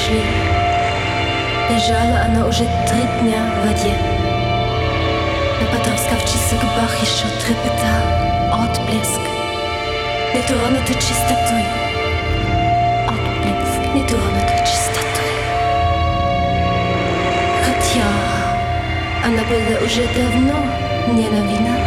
ушли. Лежала она уже 3 дня в воде. На потускавшихся губах еще трепетал отблеск нетронутой чистотой. Отблеск нетронутой чистотой. Хотя она была уже давно не новина.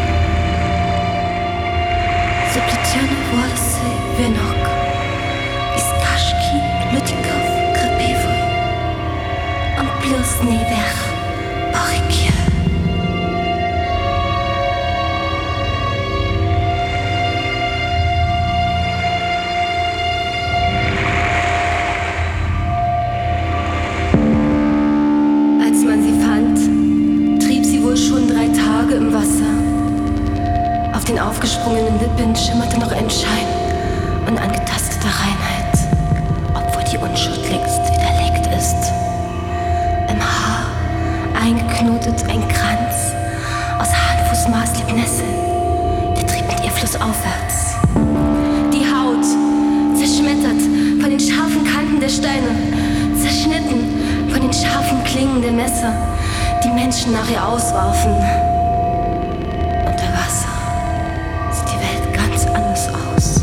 Заплетенные волосы, венок из кашки, лютиков, крапивы. Он плыл с ней вверх по реке. Als man sie fand, trieb sie wohl schon 3 Tage im Wasser. Auf den aufgesprungenen Lippen schimmerte noch ein Schein unangetasteter Reinheit, obwohl die Unschuld längst widerlegt ist. Im Haar eingeknotet ein Kranz aus Handfußmaß Liebnesse, der trieb mit ihr flussaufwärts. Die Haut zerschmettert von den scharfen Kanten der Steine, zerschnitten von den scharfen Klingen der Messer, die Menschen nach ihr auswarfen. Unter Wasser sieht die Welt ganz anders aus.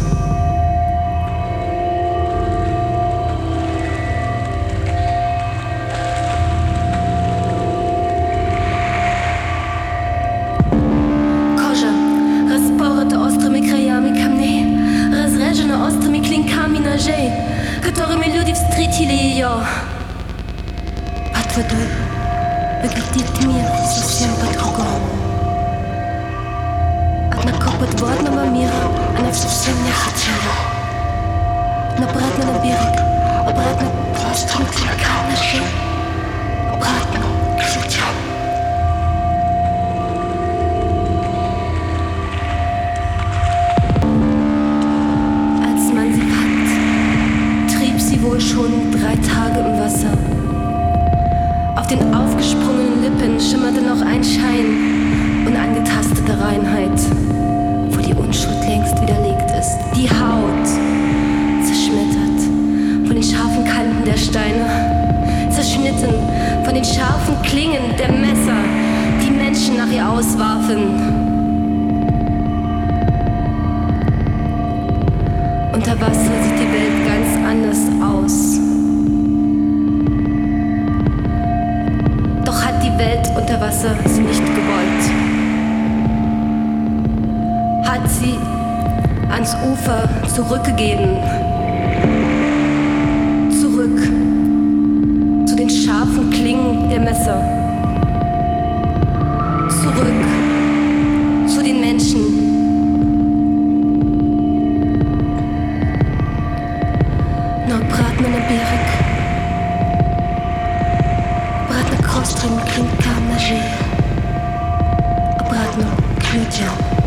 Кожа распорота острыми краями камней, разрежена острыми клинками ножей, которыми люди встретили ее. Под водой выглядит мир совсем по-другому. Однако подводного мира она совсем не хотела. Но обратно на берег, обратно к острым клинкам ножей, обратно к людям. Als man sie fand, trieb sie wohl schon 3 Tage im Wasser. Auf den aufgesprungenen Lippen schimmerte noch ein Schein unangetasteter Reinheit, wo die Unschuld längst widerlegt ist. Die Haut zerschmettert von den scharfen Kanten der Steine, zerschnitten von den scharfen Klingen der Messer, die Menschen nach ihr auswarfen. Unter Wasser sieht die Welt ganz anders aus. Die Welt unter Wasser sie nicht gewollt. Hat sie ans Ufer zurückgegeben. Zurück zu den scharfen Klingen der Messer. Zurück zu den Menschen. Но обратно на берег. Обратно к острым клинкам ножей. Обратно к людям.